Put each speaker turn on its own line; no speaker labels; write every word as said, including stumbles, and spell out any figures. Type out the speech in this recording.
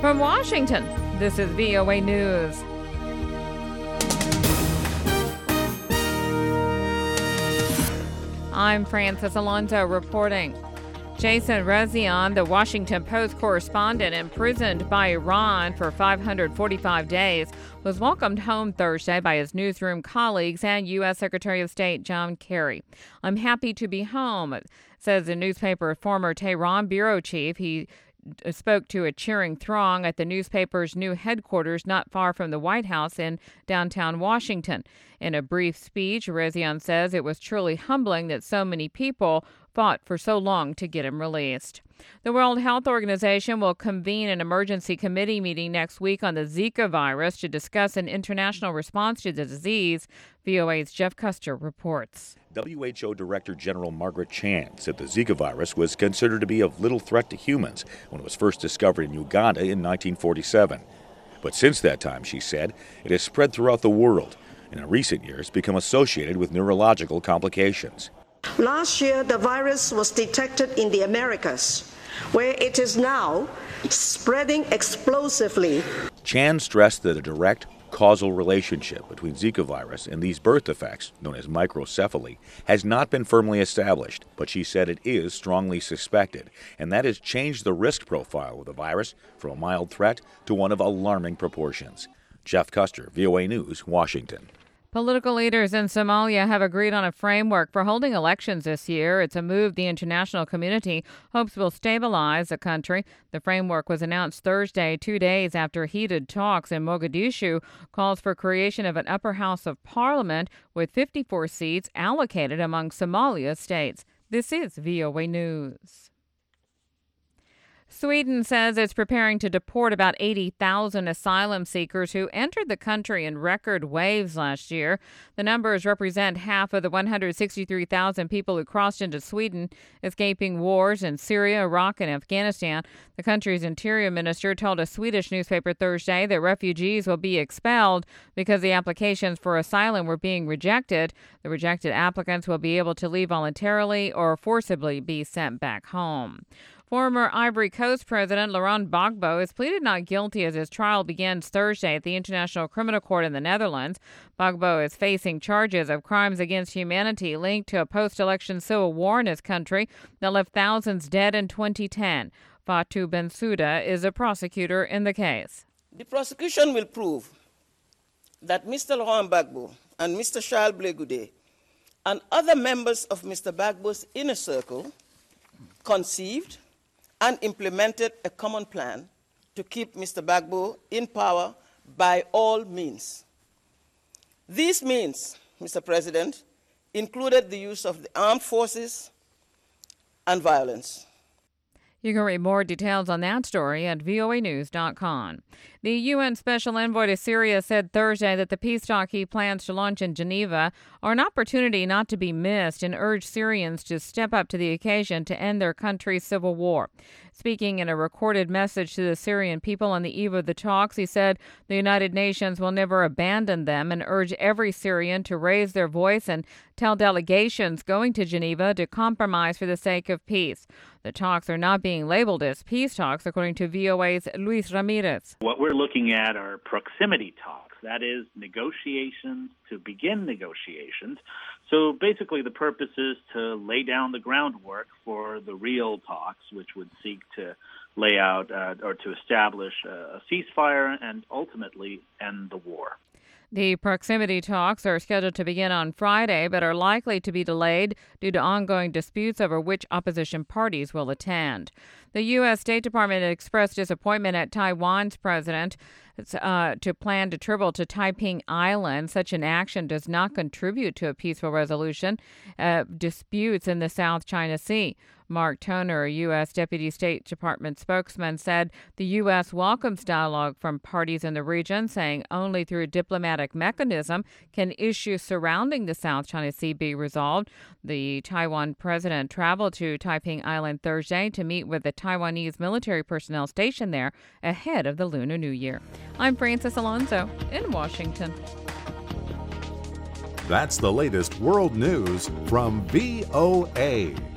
From Washington, this is V O A News. I'm Francis Alonso reporting. Jason Rezaian, the Washington Post correspondent imprisoned by Iran for five hundred forty-five days, was welcomed home Thursday by his newsroom colleagues and U S. Secretary of State John Kerry. "I'm happy to be home," says the newspaper's former Tehran bureau chief. He spoke to a cheering throng at the newspaper's new headquarters not far from the White House in downtown Washington. In a brief speech, Rezaian says it was truly humbling that so many people fought for so long to get him released. The World Health Organization will convene an emergency committee meeting next week on the Zika virus to discuss an international response to the disease. V O A's Jeff Custer reports.
W H O Director General Margaret Chan said the Zika virus was considered to be of little threat to humans when it was first discovered in Uganda in nineteen forty-seven. But since that time, she said, it has spread throughout the world and in recent years become associated with neurological complications.
Last year, the virus was detected in the Americas, where it is now spreading explosively.
Chan stressed that a direct causal relationship between Zika virus and these birth defects, known as microcephaly, has not been firmly established, but she said it is strongly suspected, and that has changed the risk profile of the virus from a mild threat to one of alarming proportions. Jeff Custer, V O A News, Washington.
Political leaders in Somalia have agreed on a framework for holding elections this year. It's a move the international community hopes will stabilize the country. The framework was announced Thursday, two days after heated talks in Mogadishu calls for creation of an upper house of parliament with fifty-four seats allocated among Somalia states. This is V O A News. Sweden says it's preparing to deport about eighty thousand asylum seekers who entered the country in record waves last year. The numbers represent half of the one hundred sixty-three thousand people who crossed into Sweden, escaping wars in Syria, Iraq, and Afghanistan. The country's interior minister told a Swedish newspaper Thursday that refugees will be expelled because the applications for asylum were being rejected. The rejected applicants will be able to leave voluntarily or forcibly be sent back home. Former Ivory Coast President Laurent Gbagbo has pleaded not guilty as his trial begins Thursday at the International Criminal Court in the Netherlands. Gbagbo is facing charges of crimes against humanity linked to a post-election civil war in his country that left thousands dead in twenty ten. Fatou Bensouda is a prosecutor in the case.
The prosecution will prove that Mister Laurent Gbagbo and Mister Charles Blé Goudé and other members of Mister Gbagbo's inner circle conceived and implemented a common plan to keep Mister Gbagbo in power by all means. These means, Mister President, included the use of the armed forces and violence.
You can read more details on that story at V O A news dot com. The U N Special Envoy to Syria said Thursday that the peace talks he plans to launch in Geneva are an opportunity not to be missed and urged Syrians to step up to the occasion to end their country's civil war. Speaking in a recorded message to the Syrian people on the eve of the talks, he said the United Nations will never abandon them and urge every Syrian to raise their voice and tell delegations going to Geneva to compromise for the sake of peace. The talks are not being labeled as peace talks, according to V O A's Luis Ramirez.
What we're looking at are proximity talks, that is, negotiations to begin negotiations. So basically the purpose is to lay down the groundwork for the real talks, which would seek to lay out uh, or to establish a ceasefire and ultimately end the war.
The proximity talks are scheduled to begin on Friday, but are likely to be delayed due to ongoing disputes over which opposition parties will attend. The U S. State Department expressed disappointment at Taiwan's president uh, to plan to travel to Taiping Island. Such an action does not contribute to a peaceful resolution of disputes in the South China Sea. Mark Toner, a U S. Deputy State Department spokesman, said the U S welcomes dialogue from parties in the region, saying only through a diplomatic mechanism can issues surrounding the South China Sea be resolved. The Taiwan president traveled to Taiping Island Thursday to meet with the Taiwanese military personnel stationed there ahead of the Lunar New Year. I'm Francis Alonso in Washington.
That's the latest world news from V O A.